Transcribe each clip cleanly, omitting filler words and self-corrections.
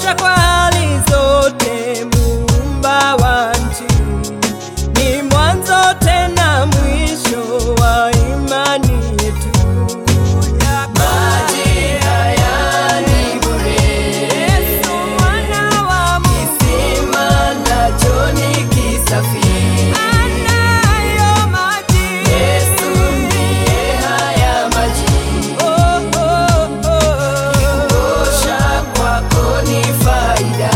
Unatosha kwa hali zote, Muumba wa nchi. Ni mwanzo tena mwisho wa imani yetu. Maji haya ni bure. Yesu mwana wa Mungu. Kisima nacho ni kisafi. Anayo maji. Yesu ndiye haya maji. Kuosha kwako ni faida.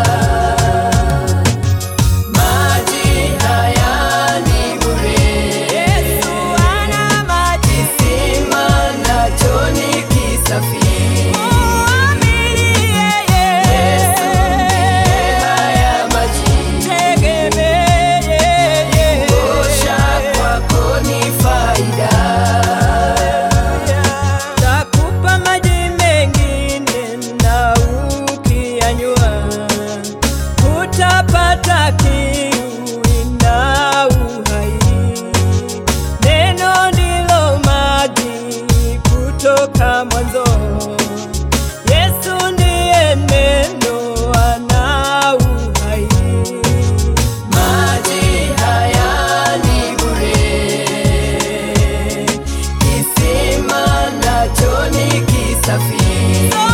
Maji haya ni bure. Yesu ana maji. Kisima nacho ni kisafi. Muamini yeye. Yesu ndiye haya maji. Tegemee yeye. Kuosha kwako ni faida. Takupa maji mengine na ukiyanywa utapata kiu na uhai. Neno ndilo maji kutoka mwanzo. Yesu ndiye neno, ana uhai. Maji haya ni bure. Kisima nacho ni kisafi.